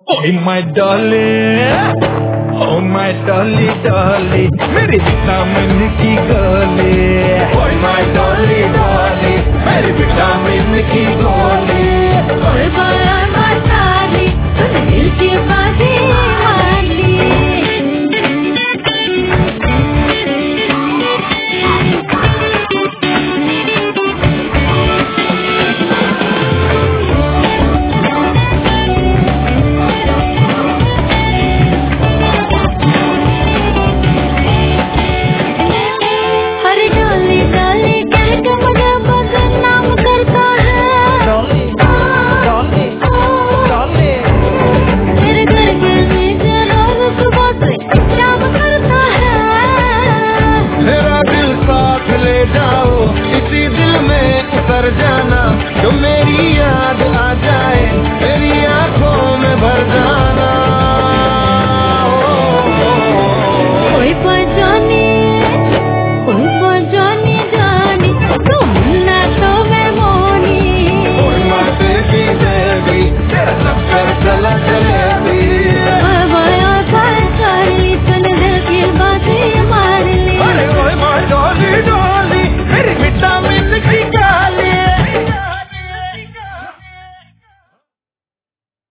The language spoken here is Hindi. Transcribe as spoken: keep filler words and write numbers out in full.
Oh my darling, oh my dolly dolly, मेरी विटामिन की गोली। Oh my dolly dolly, मेरी विटामिन की गोली।